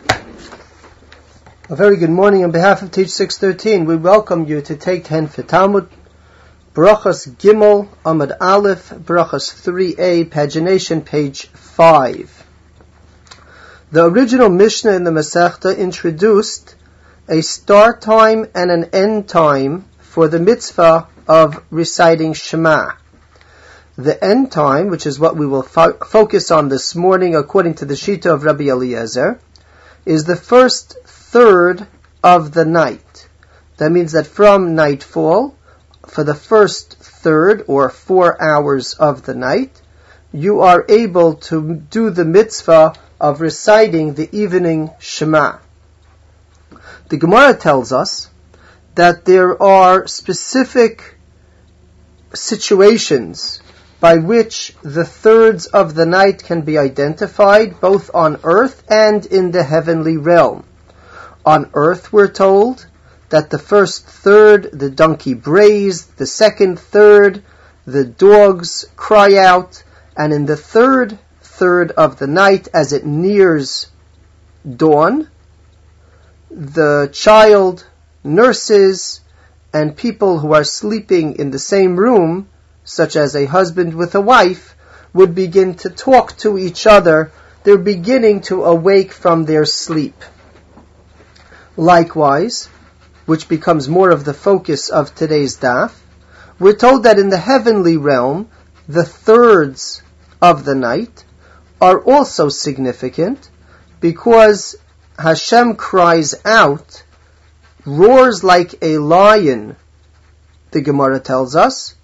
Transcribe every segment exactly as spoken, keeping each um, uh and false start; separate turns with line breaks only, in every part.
A very good morning on behalf of Teach six thirteen. We welcome you to take ten for Talmud, Brachos Gimel, Amud Aleph, Brachos three a, pagination page five. The original Mishnah in the Masechta introduced a start time and an end time for the mitzvah of reciting Shema. The end time, which is what we will fo- focus on this morning according to the Shita of Rabbi Eliezer, is the first third of the night. That means that from nightfall, for the first third or four hours of the night, you are able to do the mitzvah of reciting the evening Shema. The Gemara tells us that there are specific situations by which the thirds of the night can be identified, both on earth and in the heavenly realm. On earth, we're told that the first third, the donkey brays, the second third, the dogs cry out, and in the third third of the night, as it nears dawn, the child, nurses, and people who are sleeping in the same room, such as a husband with a wife, would begin to talk to each other. They're beginning to awake from their sleep. Likewise, which becomes more of the focus of today's daf, we're told that in the heavenly realm, the thirds of the night are also significant because Hashem cries out, roars like a lion, the Gemara tells us,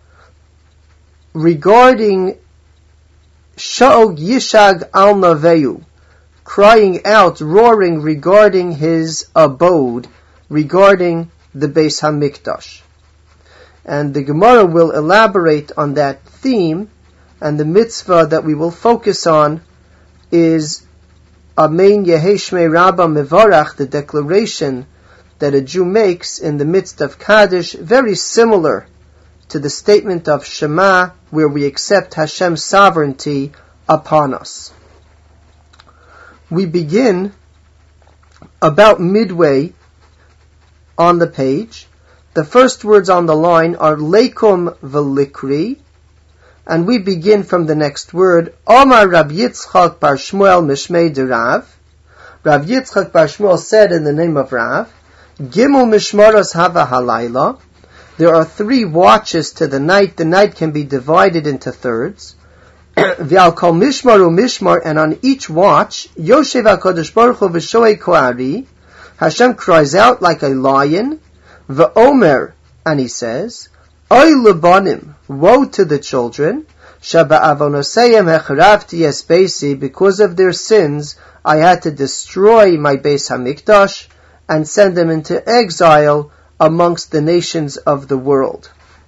regarding Sha'og Yishag al Naveyu, crying out, roaring regarding his abode, regarding the Beis HaMikdash. And the Gemara will elaborate on that theme, and the mitzvah that we will focus on is Amen Yehei Shmei Rabba Mevarach, the declaration that a Jew makes in the midst of Kaddish, very similar to the statement of Shema, where we accept Hashem's sovereignty upon us. We begin about midway on the page. The first words on the line are Leikum Velikri, and we begin from the next word, Omar Rab Yitzchak Bar Shmuel Mishmei de Rav. Rav Yitzchak Bar Shmuel said in the name of Rav, Gimel Mishmaros Hava Halayla. There are three watches to the night. The night can be divided into thirds. V'al kol mishmar u mishmar, and on each watch, Yoshev HaKadosh Baruch Hu v'shoei ko'ari, Hashem cries out like a lion, v'omer, and he says, Oy lebanim, woe to the children, shaba avonoseyem hecharafti es beisi, because of their sins, I had to destroy my Beis HaMikdash, and send them into exile amongst the nations of the world.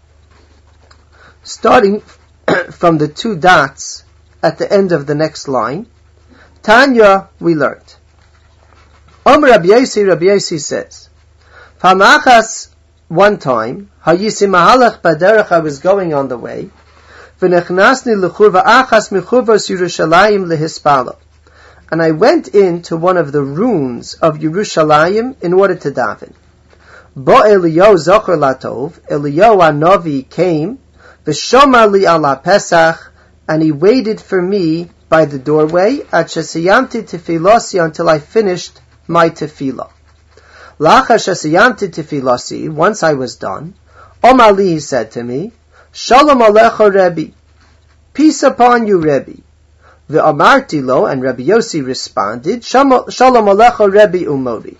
Starting from the two dots at the end of the next line, Tanya, we learned. Om Rabbi Yosi, Rabbi Yosi says, Famachas, one time, Hayisi Mahalach Baderech, I was going on the way, V'nechnasni l'churva achas mechuvas Yerushalayim lehispala, and I went into one of the ruins of Yerushalayim in order to daven. Bo Eliyahu Zocher Latov, Eliyahu Hanavi came, V'shomar li ala Pesach, and he waited for me by the doorway, at shesiyamti tefilasi, until I finished my tefillah. Lacha shesiyamti tefilasi, once I was done, Omar li, he said to me, Shalom alecha Rebbe, peace upon you Rebbe. V'amarti lo, and Rabbi Yosi responded, Shalom alecha Rebbe umori.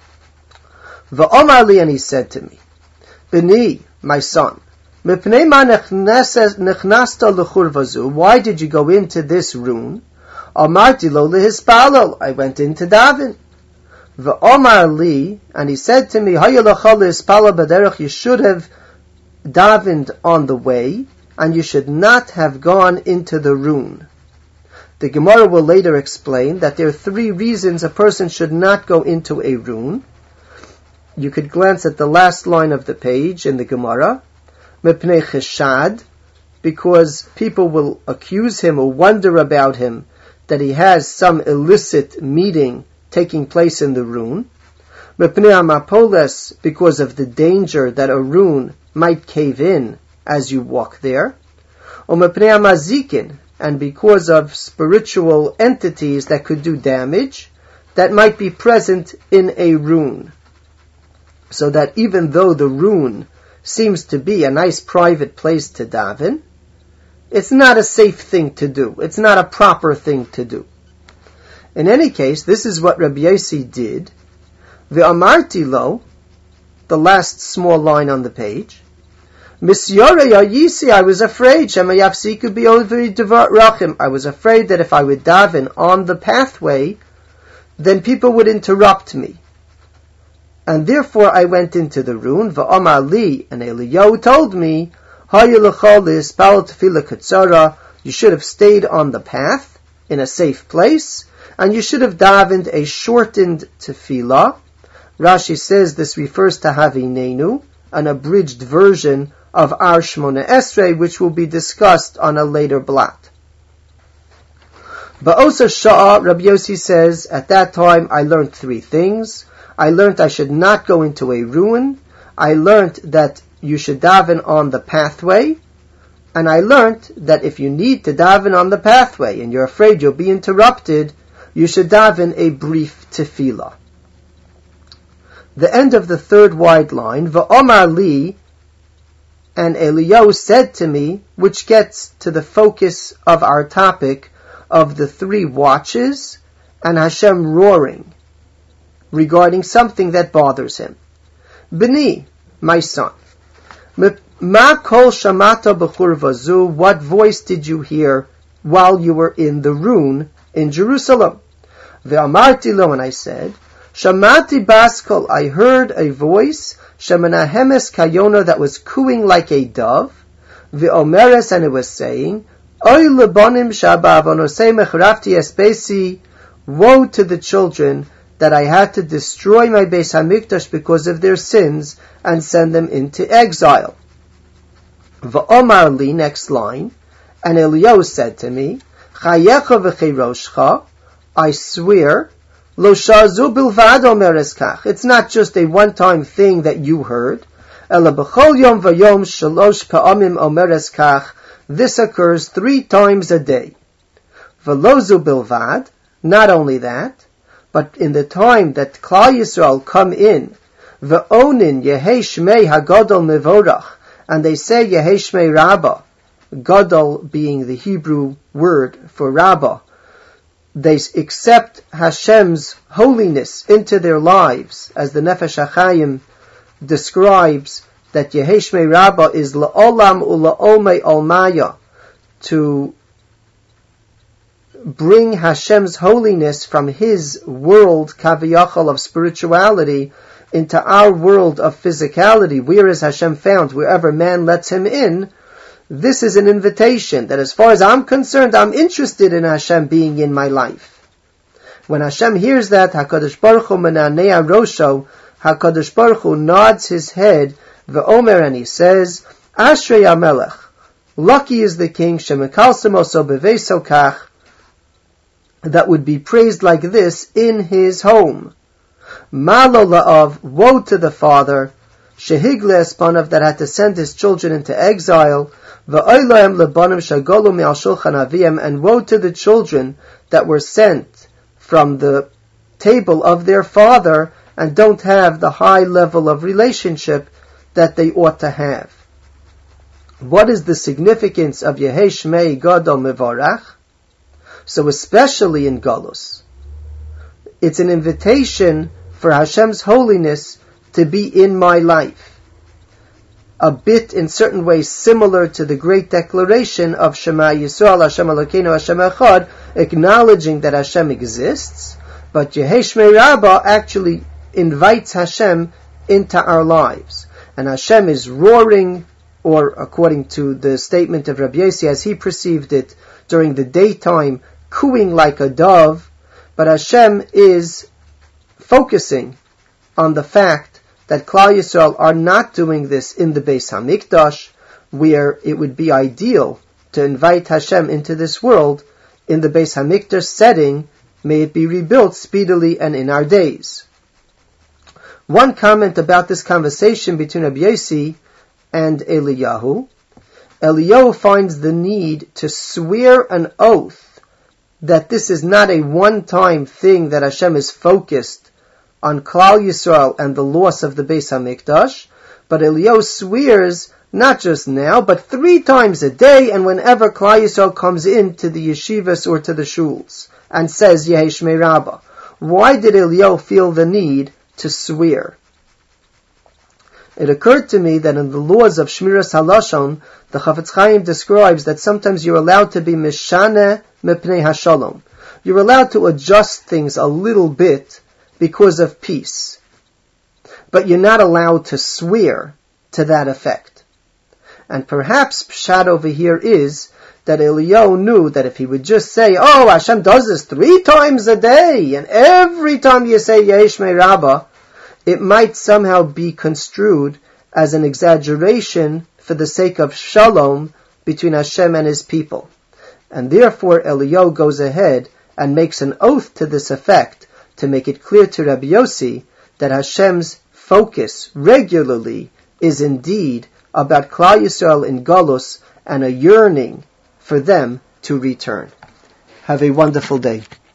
V'omar li, and he said to me, B'ni, my son, Mipnei ma nechnasta l'churvazu, why did you go into this room? Amarti lo lehispalel, I went into daven. V'omar li, and he said to me, Hayalacha lehispalel b'derech, you should have davened on the way, and you should not have gone into the room. The Gemara will later explain that there are three reasons a person should not go into a room. You could glance at the last line of the page in the Gemara. Mepnei cheshad, because people will accuse him or wonder about him that he has some illicit meeting taking place in the rune. Mepnei hamapoles, because of the danger that a rune might cave in as you walk there. Or mepnei hamazikin, and because of spiritual entities that could do damage that might be present in a rune. So that even though the rune seems to be a nice private place to daven, it's not a safe thing to do. It's not a proper thing to do. In any case, this is what Rabbi Yossi did. Ve'amarti lo, the last small line on the page, Misyore Yisi, I was afraid, Shema Yafsiku Bi'ovri Devar Rachim, I was afraid that if I would daven on the pathway, then people would interrupt me. And therefore I went into the rune, Va'amar li, and Eliyahu told me, you should have stayed on the path, in a safe place, and you should have davened a shortened tefillah. Rashi says this refers to Havinenu, an abridged version of Ar Shmona Esrei, which will be discussed on a later blot. Ba'osa Sha'ah, Rabbi Yossi says, at that time I learned three things. I learned I should not go into a ruin. I learned that you should daven on the pathway. And I learned that if you need to daven on the pathway and you're afraid you'll be interrupted, you should daven a brief tefillah. The end of the third wide line, Va'omar li, and Eliyahu said to me, which gets to the focus of our topic of the three watches and Hashem roaring regarding something that bothers him. B'ni, my son, ma kol shamata b'chur vazu, what voice did you hear while you were in the rune in Jerusalem? Ve'amarti lo, and I said, Shamati baskol, I heard a voice, Shemanahemes kayona, that was cooing like a dove, Ve'omeres, and it was saying, Oy lebonim shabavonosei mechrafti espesi, woe to the children that I had to destroy my Beis Hamikdash because of their sins and send them into exile. Va'omar li, next line, and Eliyahu said to me, Chayecha v'cheiroshcha, I swear, Lo shazu bilvad omeres kach. It's not just a one-time thing that you heard. Ela b'chol yom v'yom shalosh pa'amim omeres kach. This occurs three times a day. V'lozu bilvad. Not only that, but in the time that Klal Yisrael come in, v'onin yehei shmei hagadol nevorach, and they say yehei shmei Rabbah, gadol being the Hebrew word for Rabbah, they accept Hashem's holiness into their lives, as the Nefesh HaChaim describes that Yehei Shmei Rabbah is la'olam ula'omei olmaya, to bring Hashem's holiness from His world, kaviyachal, of spirituality, into our world of physicality. Where is Hashem found? Wherever man lets Him in. This is an invitation that, as far as I'm concerned, I'm interested in Hashem being in my life. When Hashem hears that, HaKadosh Baruch Hu menanei rosho, HaKadosh Baruch Hu nods his head, ve'omer, and he says, Ashrei HaMelech, lucky is the king, shemekalsem oso beveiso kach, that would be praised like this in his home. Malo la'av, woe to the father, shehigle espanav, that had to send his children into exile, and woe to the children that were sent from the table of their father and don't have the high level of relationship that they ought to have. What is the significance of Yehei Shmei Gadol Mevarach? So especially in Galus, it's an invitation for Hashem's holiness to be in my life. A bit, in certain ways, similar to the great declaration of Shema Yisrael, Hashem Elokeinu, Hashem Echad, acknowledging that Hashem exists, but Yehei Shmei Rabbah actually invites Hashem into our lives. And Hashem is roaring, or according to the statement of Rabbi Yossi, as he perceived it, during the daytime, cooing like a dove, but Hashem is focusing on the fact that Klal Yisrael are not doing this in the Beis Hamikdash, where it would be ideal to invite Hashem into this world. In the Beis Hamikdash setting, may it be rebuilt speedily and in our days. One comment about this conversation between Rabbi Yossi and Eliyahu. Eliyahu finds the need to swear an oath that this is not a one-time thing, that Hashem is focused on Klal Yisrael and the loss of the Beis HaMikdash, but Eliyahu swears not just now, but three times a day, and whenever Klal Yisrael comes into the yeshivas or to the shuls, and says Yehei Shmei Rabbah. Why did Eliyahu feel the need to swear? It occurred to me that in the laws of Shmiras HaLashon, the Chafetz Chaim describes that sometimes you're allowed to be Mishane Mepnei HaShalom. You're allowed to adjust things a little bit because of peace. But you're not allowed to swear to that effect. And perhaps Pshat over here is that Eliyahu knew that if he would just say, oh, Hashem does this three times a day, and every time you say Yehei Shmei Rabbah, it might somehow be construed as an exaggeration for the sake of shalom between Hashem and His people. And therefore Eliyahu goes ahead and makes an oath to this effect to make it clear to Rabbi Yossi that Hashem's focus regularly is indeed about Klal Yisrael in Galus and a yearning for them to return. Have a wonderful day.